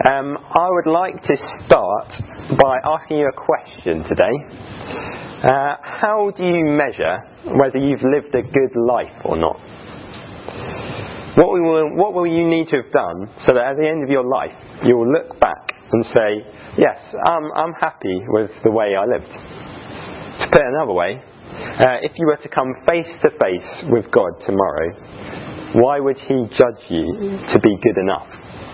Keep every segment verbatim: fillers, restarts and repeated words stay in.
Um, I would like to start by asking you a question today. Uh, how do you measure whether you've lived a good life or not? What will, what will you need to have done so that at the end of your life you will look back and say, yes, um, I'm happy with the way I lived? To put it another way, uh, if you were to come face to face with God tomorrow, why would He judge you to be good enough?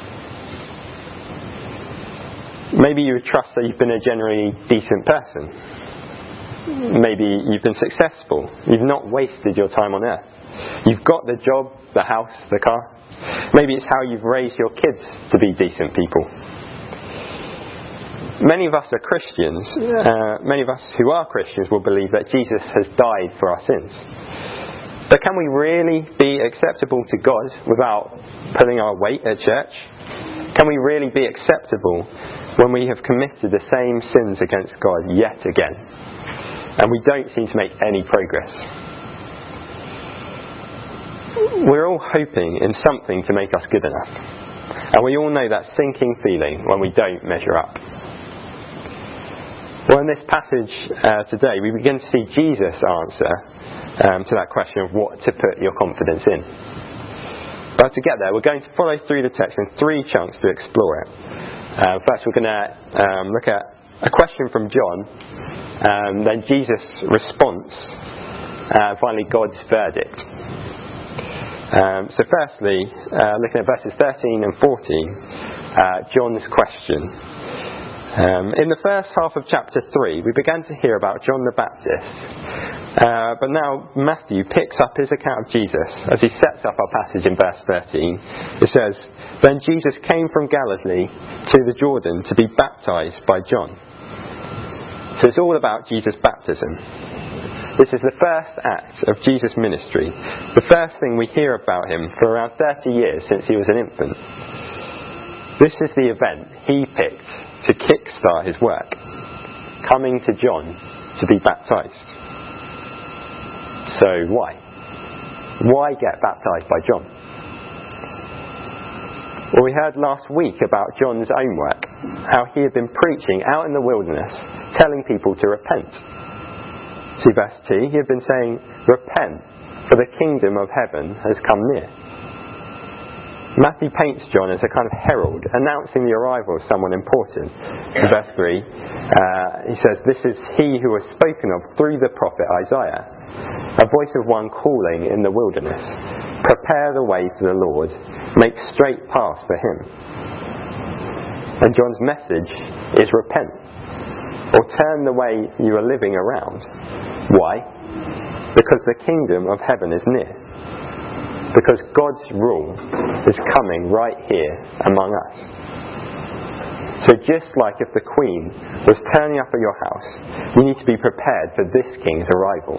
Maybe you would trust that you've been a generally decent person. Maybe you've been successful. You've not wasted your time on earth. You've got the job, the house, the car. Maybe it's how you've raised your kids to be decent people. Many of us are Christians. Uh, many of us who are Christians will believe that Jesus has died for our sins. But can we really be acceptable to God without pulling our weight at church? Can we really be acceptable when we have committed the same sins against God yet again, and we don't seem to make any progress? We're all hoping in something to make us good enough, and we all know that sinking feeling when we don't measure up. Well, in this passage uh, today, we begin to see Jesus answer um, to that question of what to put your confidence in. But to get there, we're going to follow through the text in three chunks to explore it. Uh, first, we're going to um, look at a question from John, um, then Jesus' response, and uh, finally God's verdict. Um, so firstly, uh, looking at verses thirteen and fourteen, uh, John's question. Um, in the first half of chapter three, we began to hear about John the Baptist, uh, but now Matthew picks up his account of Jesus as he sets up our passage in verse thirteen. It says, "Then Jesus came from Galilee to the Jordan to be baptized by John." So it's all about Jesus' baptism. This is the first act of Jesus' ministry, the first thing we hear about him for around thirty years since he was an infant. This is the event he picked to kickstart his work, coming to John to be baptized. So why? Why get baptized by John? Well, we heard last week about John's own work, how he had been preaching out in the wilderness, telling people to repent. See verse two, he had been saying, "Repent, for the kingdom of heaven has come near." Matthew paints John as a kind of herald, announcing the arrival of someone important. In verse three, uh, he says, "This is he who was spoken of through the prophet Isaiah, a voice of one calling in the wilderness, prepare the way for the Lord, make straight paths for him." And John's message is repent, or turn the way you are living around. Why? Because the kingdom of heaven is near. Because God's rule is coming right here among us. So just like if the Queen was turning up at your house, you need to be prepared for this King's arrival.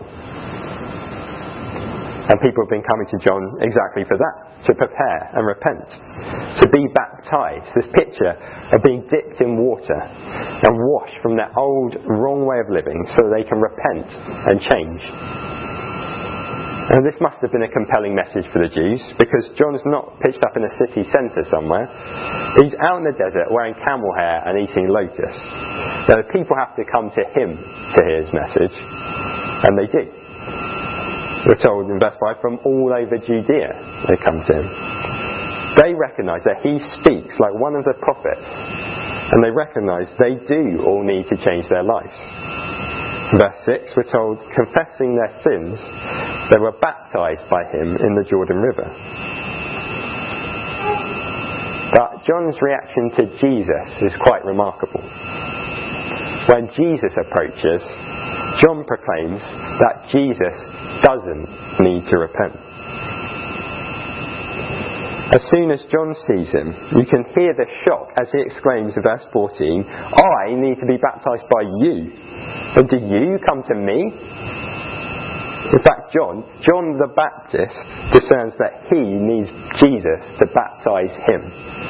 And people have been coming to John exactly for that, to prepare and repent, to be baptized, this picture of being dipped in water and washed from their old wrong way of living so that they can repent and change. And this must have been a compelling message for the Jews, because John's not pitched up in a city centre somewhere. He's out in the desert wearing camel hair and eating lotus. Now the people have to come to him to hear his message, and they do. We're told in verse five, from all over Judea they come to him. They recognise that he speaks like one of the prophets, and they recognise they do all need to change their lives. In verse six, we're told, confessing their sins, they were baptized by him in the Jordan River. But John's reaction to Jesus is quite remarkable. When Jesus approaches, John proclaims that Jesus doesn't need to repent. As soon as John sees him, you can hear the shock as he exclaims in verse fourteen, "I need to be baptized by you, and do you come to me?" In fact, John, John the Baptist, discerns that he needs Jesus to baptize him.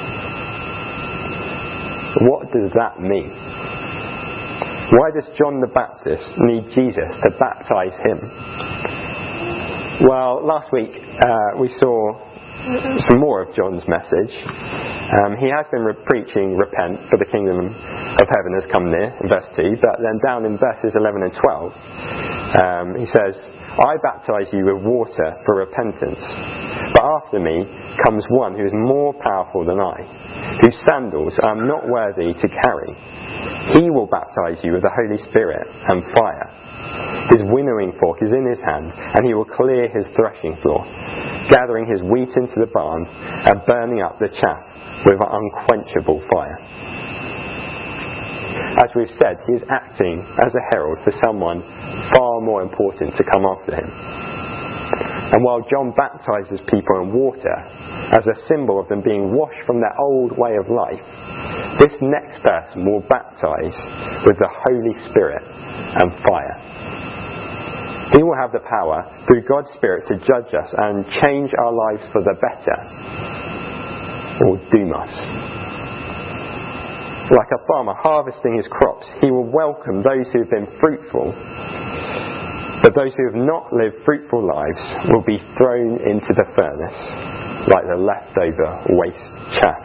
What does that mean? Why does John the Baptist need Jesus to baptize him? Well, last week uh, we saw some more of John's message. Um, he has been re- preaching, repent, for the kingdom of heaven has come near, in verse two, but then down in verses eleven and twelve, um, he says, I baptize you with water for repentance, but after me comes one who is more powerful than I, whose sandals I am not worthy to carry. He will baptize you with the Holy Spirit and fire. His winnowing fork is in his hand, and he will clear his threshing floor, gathering his wheat into the barn and burning up the chaff with an unquenchable fire. As we've said, he is acting as a herald for someone far more important to come after him. And while John baptizes people in water as a symbol of them being washed from their old way of life, this next person will baptize with the Holy Spirit and fire. He will have the power through God's Spirit to judge us and change our lives for the better, or doom us. Like a farmer harvesting his crops, he will welcome those who have been fruitful, but those who have not lived fruitful lives will be thrown into the furnace like the leftover waste chaff.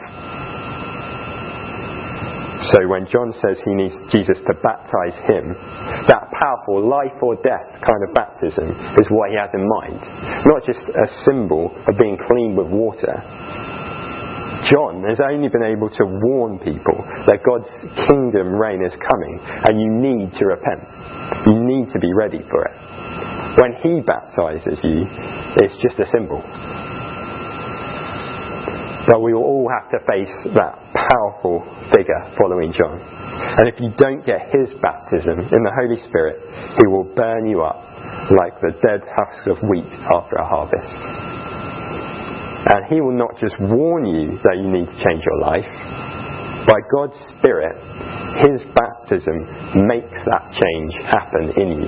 So when John says he needs Jesus to baptize him, that powerful life or death kind of baptism is what he has in mind. Not just a symbol of being cleaned with water. John has only been able to warn people that God's kingdom reign is coming and you need to repent. You need to be ready for it. When he baptizes you, it's just a symbol. But we will all have to face that powerful figure following John. And if you don't get his baptism in the Holy Spirit, he will burn you up like the dead husks of wheat after a harvest. And he will not just warn you that you need to change your life. By God's Spirit, his baptism makes that change happen in you.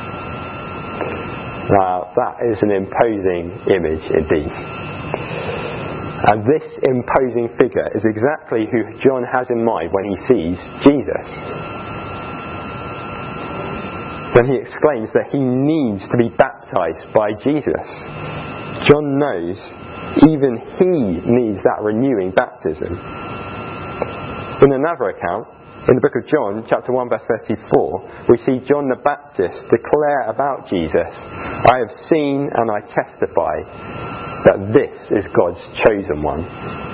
Now, that is an imposing image indeed. And this imposing figure is exactly who John has in mind when he sees Jesus. When he exclaims that he needs to be baptized by Jesus. John knows even he needs that renewing baptism. In another account, in the book of John, chapter one, verse thirty-four, we see John the Baptist declare about Jesus, I have seen and I testify that this is God's chosen one.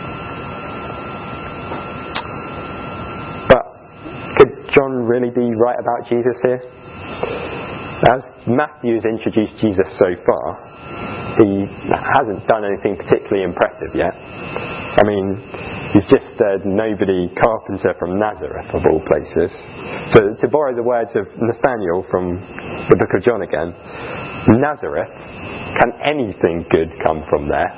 But could John really be right about Jesus here? As Matthew has introduced Jesus so far, he hasn't done anything particularly impressive yet. I mean, he's just a nobody carpenter from Nazareth, of all places. So to borrow the words of Nathaniel from the book of John again, Nazareth, can anything good come from there?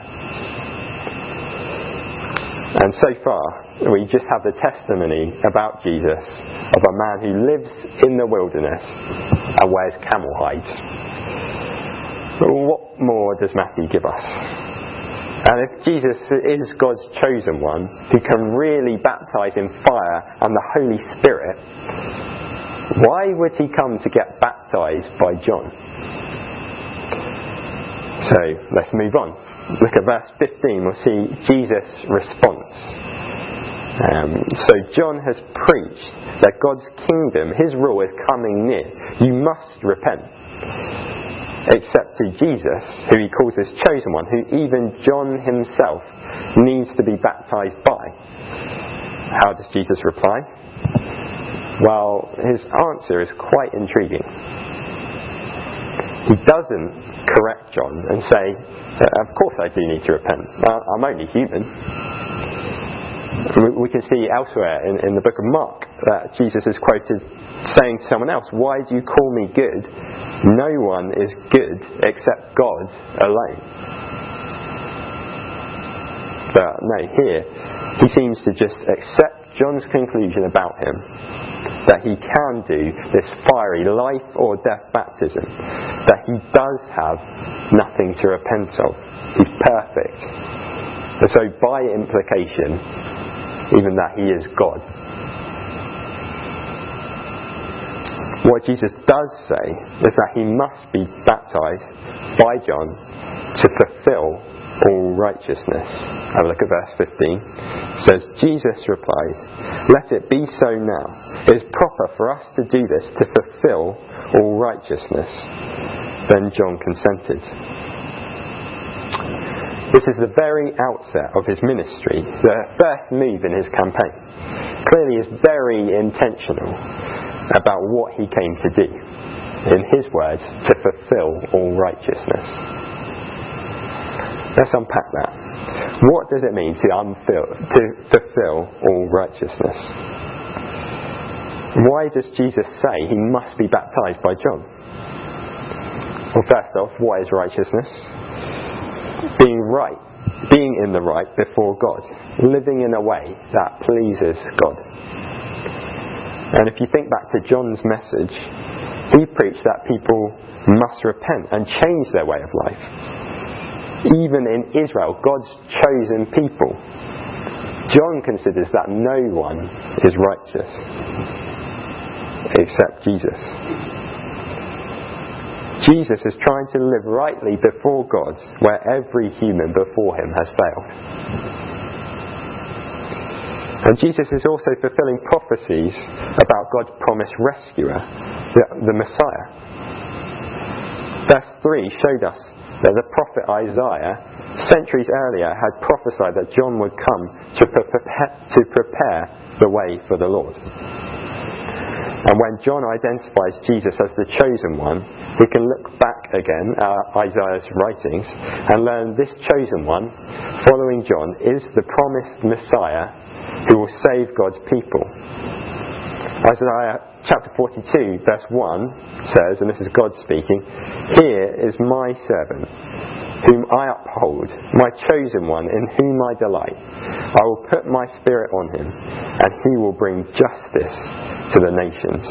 And so far, we just have the testimony about Jesus of a man who lives in the wilderness and wears camel hides. But what more does Matthew give us? And if Jesus is God's chosen one, who can really baptize in fire and the Holy Spirit, why would he come to get baptized by John? So let's move on. Look at verse fifteen. We'll see Jesus' response. Um, so John has preached that God's kingdom, his rule, is coming near. You must repent. Except to Jesus, who he calls his chosen one, who even John himself needs to be baptized by. How does Jesus reply? Well, his answer is quite intriguing. He doesn't correct John and say, of course I do need to repent. I'm only human. We can see elsewhere in, in the book of Mark that Jesus is quoted saying to someone else, why do you call me good? No one is good except God alone. But no, here he seems to just accept John's conclusion about him, that he can do this fiery life or death baptism, that he does have nothing to repent of. He's perfect. And so by implication, even that he is God. What Jesus does say is that he must be baptized by John to fulfill all righteousness. Have a look at verse fifteen. It says, Jesus replied, "Let it be so now. It is proper for us to do this to fulfill all righteousness." Then John consented. This is the very outset of his ministry, the first move in his campaign. Clearly he is very intentional about what he came to do. In his words, to fulfill all righteousness. Let's unpack that. What does it mean to, unfill, to fulfill all righteousness? Why does Jesus say he must be baptized by John? Well, first off, what is righteousness? Being right, being in the right before God, living in a way that pleases God. And if you think back to John's message, he preached that people must repent and change their way of life. Even in Israel, God's chosen people, John considers that no one is righteous except Jesus. Jesus is trying to live rightly before God where every human before him has failed. And Jesus is also fulfilling prophecies about God's promised rescuer, the, the Messiah. Verse three showed us that the prophet Isaiah, centuries earlier, had prophesied that John would come to, prepare, to prepare the way for the Lord. And when John identifies Jesus as the chosen one, we can look back again at Isaiah's writings and learn this chosen one, following John, is the promised Messiah who will save God's people. Isaiah chapter forty-two verse one says, and this is God speaking, "Here is my servant, whom I uphold, my chosen one, in whom I delight. I will put my spirit on him, and he will bring justice to the nations."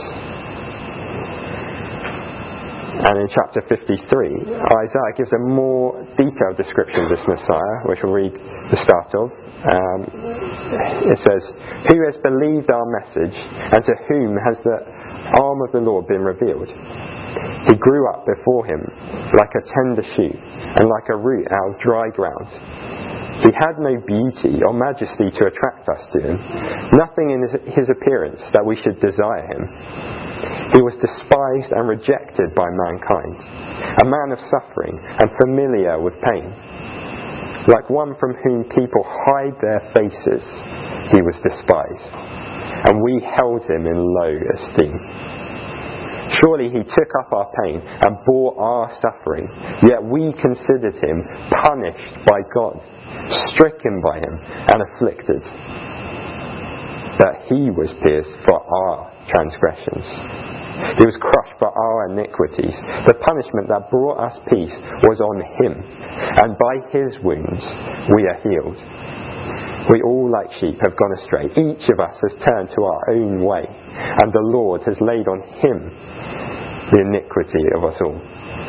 And in chapter fifty-three, Isaiah gives a more detailed description of this Messiah, which we'll read the start of. Um, it says, "Who has believed our message, and to whom has the arm of the Lord been revealed? He grew up before him like a tender shoot, and like a root out of dry ground. He had no beauty or majesty to attract us to him, nothing in his appearance that we should desire him. He was despised and rejected by mankind, a man of suffering and familiar with pain. Like one from whom people hide their faces, he was despised, and we held him in low esteem. Surely he took up our pain and bore our suffering, yet we considered him punished by God, stricken by him and afflicted. But he was pierced for our transgressions. He was crushed for our iniquities. The punishment that brought us peace was on him, and by his wounds we are healed. We all like sheep have gone astray. Each of us has turned to our own way, and the Lord has laid on him the iniquity of us all.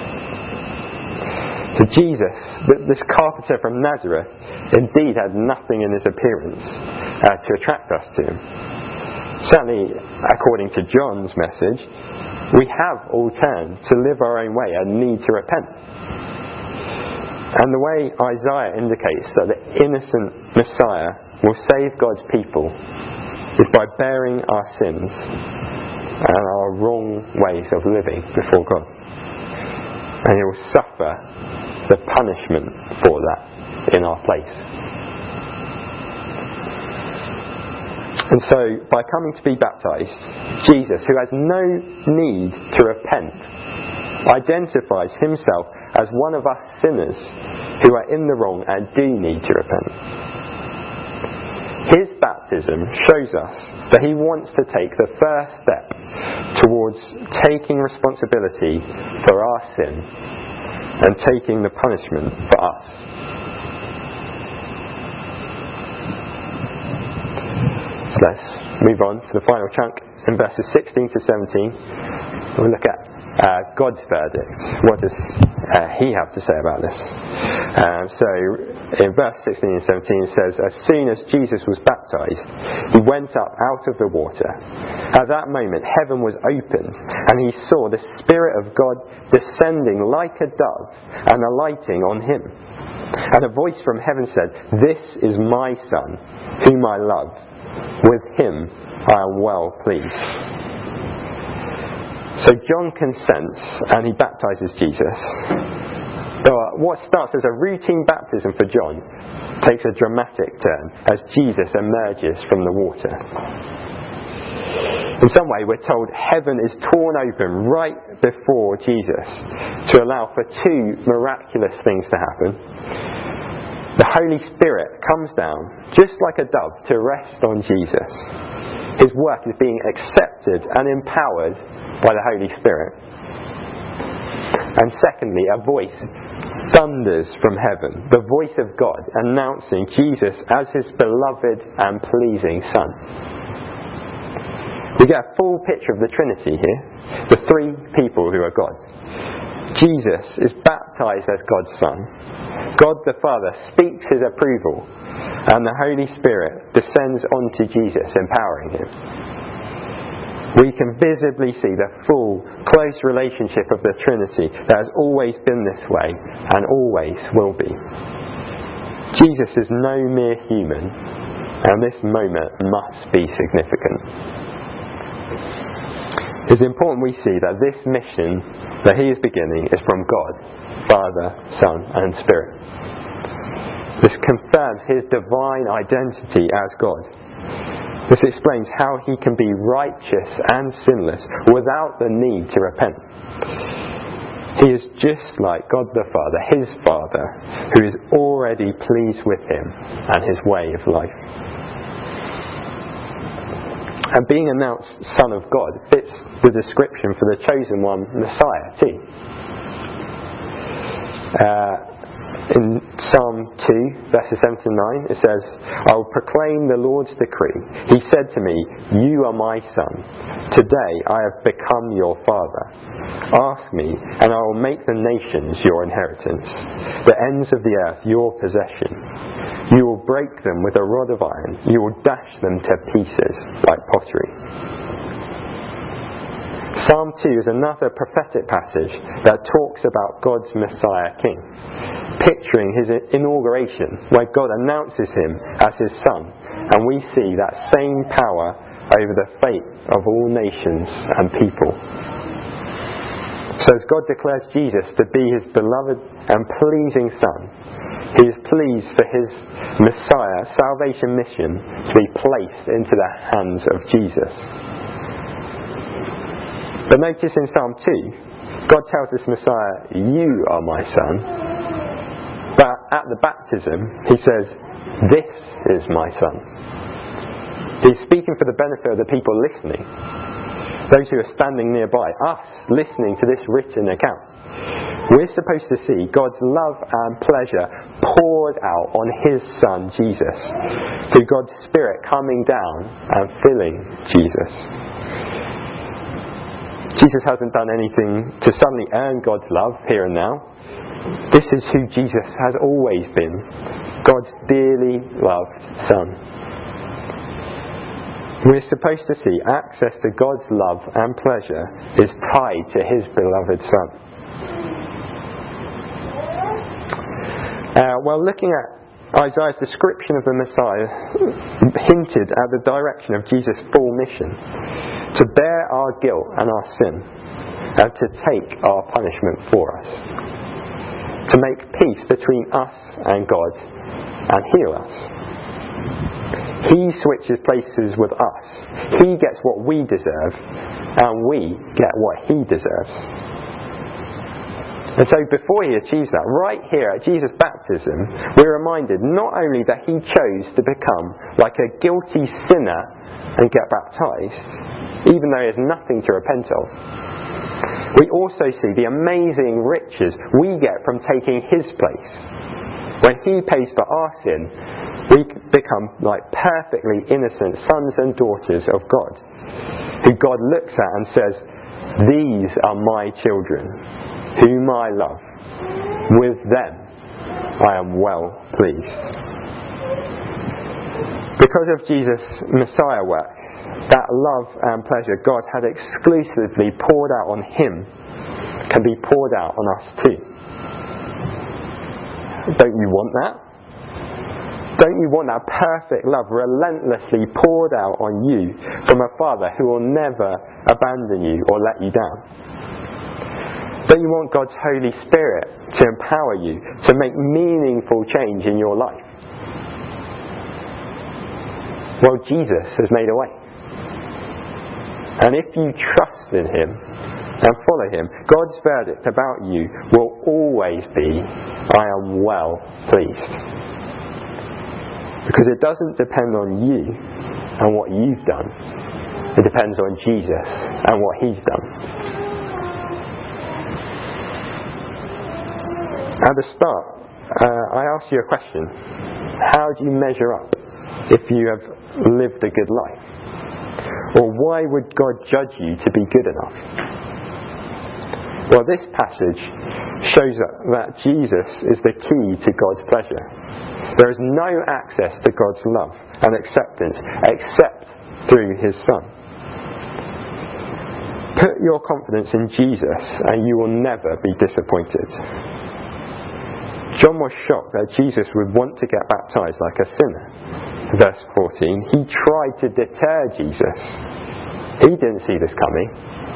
So Jesus, this carpenter from Nazareth, indeed had nothing in his appearance uh, to attract us to him. Certainly, according to John's message, we have all turned to live our own way and need to repent. And the way Isaiah indicates that the innocent Messiah will save God's people is by bearing our sins and our wrong ways of living before God. And he will suffer the punishment for that in our place. And so, by coming to be baptized, Jesus, who has no need to repent, identifies himself as one of us sinners who are in the wrong and do need to repent. His baptism shows us that he wants to take the first step towards taking responsibility for our sin and taking the punishment for us. So let's move on to the final chunk in verses sixteen to seventeen. We'll look at uh, God's verdict. What does uh, he have to say about this? Um, so in verse sixteen and seventeen it says, "As soon as Jesus was baptized, he went up out of the water. At that moment heaven was opened, and he saw the Spirit of God descending like a dove and alighting on him. And a voice from heaven said, "This is my Son, whom I love. With him I am well pleased." So John consents and he baptizes Jesus. But what starts as a routine baptism for John takes a dramatic turn as Jesus emerges from the water. In some way, we're told heaven is torn open right before Jesus to allow for two miraculous things to happen. The Holy Spirit comes down just like a dove to rest on Jesus. His work is being accepted and empowered by the Holy Spirit. And secondly, a voice thunders from heaven, the voice of God announcing Jesus as his beloved and pleasing Son. We get a full picture of the Trinity here, the three people who are God. Jesus is baptized as God's Son. God the Father speaks his approval, and the Holy Spirit descends onto Jesus, empowering him. We can visibly see the full, close relationship of the Trinity that has always been this way and always will be. Jesus is no mere human, and this moment must be significant. It's important we see that this mission that he is beginning is from God, Father, Son and Spirit. This confirms his divine identity as God. This explains how he can be righteous and sinless without the need to repent. He is just like God the Father, his Father, who is already pleased with him and his way of life. And being announced Son of God fits the description for the chosen one, Messiah, too. Uh, in Psalm two, verses seven to nine, it says, "I will proclaim the Lord's decree. He said to me, 'You are my Son. Today I have become your Father. Ask me, and I will make the nations your inheritance, the ends of the earth your possession. You will break them with a rod of iron. You will dash them to pieces like pottery.'" Psalm two is another prophetic passage that talks about God's Messiah King, picturing his inauguration where God announces him as his Son, and we see that same power over the fate of all nations and people. So as God declares Jesus to be his beloved and pleasing Son, he is pleased for his Messiah salvation mission to be placed into the hands of Jesus. But notice in Psalm two, God tells this Messiah, "You are my Son." But at the baptism, he says, "This is my Son." He's speaking for the benefit of the people listening, those who are standing nearby, us listening to this written account. We're supposed to see God's love and pleasure poured out on his Son Jesus, through God's Spirit coming down and filling Jesus. Jesus hasn't done anything to suddenly earn God's love here and now. This is who Jesus has always been, God's dearly loved Son. We're supposed to see access to God's love and pleasure is tied to his beloved Son. Uh, well, looking at Isaiah's description of the Messiah hinted at the direction of Jesus' full mission, to bear our guilt and our sin, and to take our punishment for us, to make peace between us and God, and heal us. He switches places with us. He gets what we deserve, and we get what he deserves. And so before he achieves that, right here at Jesus' baptism, we're reminded not only that he chose to become like a guilty sinner and get baptized, even though he has nothing to repent of, we also see the amazing riches we get from taking his place. When he pays for our sin, we become like perfectly innocent sons and daughters of God, who God looks at and says, "These are my children, whom I love. With them I am well pleased." Because of Jesus' Messiah work, that love and pleasure God had exclusively poured out on him can be poured out on us too. Don't you want that? Don't you want that perfect love relentlessly poured out on you from a Father who will never abandon you or let you down? Don't you want God's Holy Spirit to empower you to make meaningful change in your life? Well, Jesus has made a way. And if you trust in Him and follow Him, God's verdict about you will always be, I am well pleased. Because it doesn't depend on you and what you've done. It depends on Jesus and what He's done. At the start, uh, I asked you a question. How do you measure up if you have lived a good life? Or why would God judge you to be good enough? Well, this passage shows that Jesus is the key to God's pleasure. There is no access to God's love and acceptance except through His Son. Put your confidence in Jesus and you will never be disappointed. John was shocked that Jesus would want to get baptized like a sinner. Verse fourteen, he tried to deter Jesus. He didn't see this coming.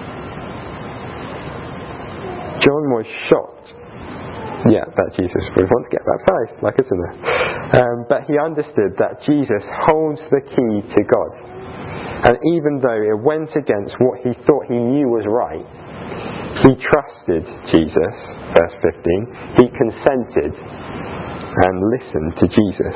John was shocked, yeah, that Jesus would want to get baptized like a sinner. Um, but he understood that Jesus holds the key to God. And even though it went against what he thought he knew was right, he trusted Jesus, verse fifteen. He consented and listened to Jesus.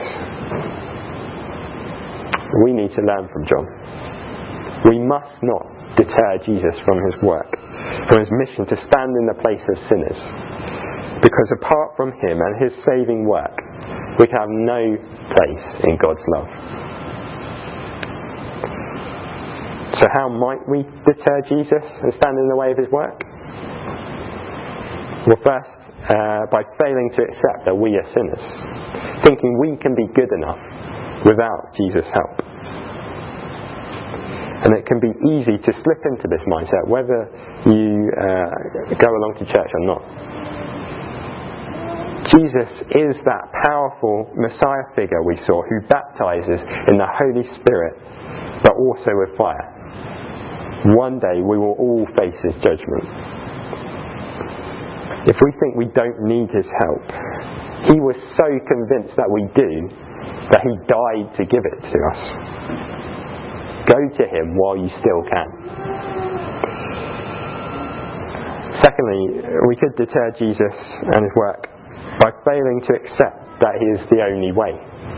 We need to learn from John. We must not deter Jesus from His work, from His mission to stand in the place of sinners. Because apart from Him and His saving work, we can have no place in God's love. So how might we deter Jesus and stand in the way of His work? Well, first, uh, by failing to accept that we are sinners, thinking we can be good enough without Jesus' help. And it can be easy to slip into this mindset, whether you uh, go along to church or not. Jesus is that powerful Messiah figure we saw who baptizes in the Holy Spirit, but also with fire. One day we will all face His judgment. If we think we don't need His help, He was so convinced that we do, that He died to give it to us. Go to Him while you still can. Secondly, we could deter Jesus and His work by failing to accept that He is the only way.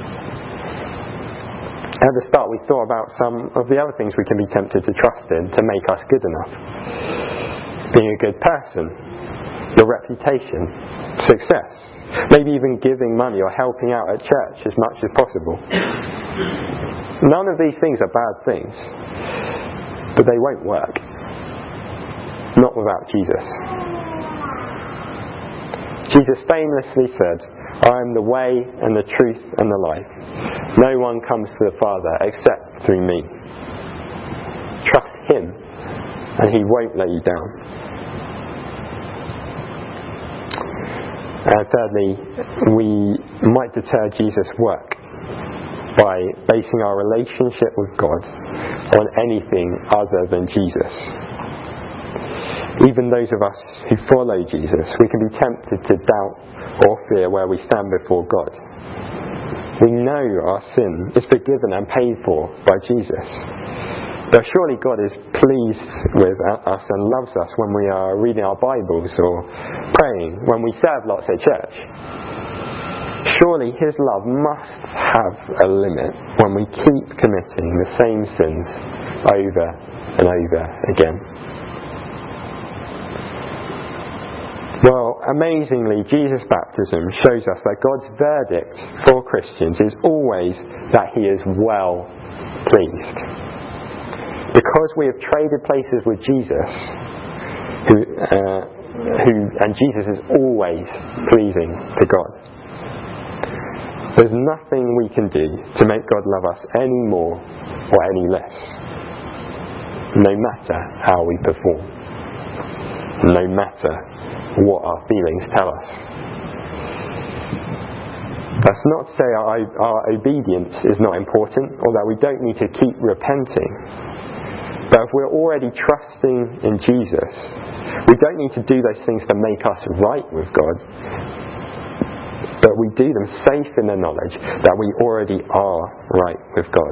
At the start we thought about some of the other things we can be tempted to trust in to make us good enough. Being a good person, your reputation, success, maybe even giving money or helping out at church as much as possible. None of these things are bad things, but they won't work. Not without Jesus. Jesus famously said, I am the way and the truth and the life. No one comes to the Father except through me. Trust Him and He won't let you down. Uh, thirdly, we might deter Jesus' work by basing our relationship with God on anything other than Jesus. Even those of us who follow Jesus, we can be tempted to doubt or fear where we stand before God. We know our sin is forgiven and paid for by Jesus. But surely God is pleased with us and loves us when we are reading our Bibles or praying, when we serve lots at church. Surely His love must have a limit when we keep committing the same sins over and over again. Well, amazingly, Jesus' baptism shows us that God's verdict for Christians is always that He is well pleased. Because we have traded places with Jesus, who, uh, who, and Jesus is always pleasing to God. There's nothing we can do to make God love us any more or any less, no matter how we perform, no matter what our feelings tell us. That's not to say our, our obedience is not important, or that we don't need to keep repenting. But if we're already trusting in Jesus, we don't need to do those things to make us right with God, but we do them safe in the knowledge that we already are right with God.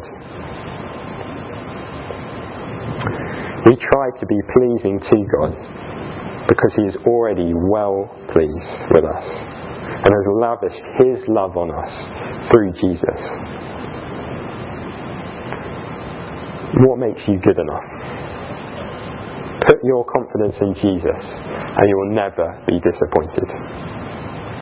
We try to be pleasing to God because He is already well pleased with us and has lavished His love on us through Jesus. What makes you good enough? Put your confidence in Jesus and you will never be disappointed.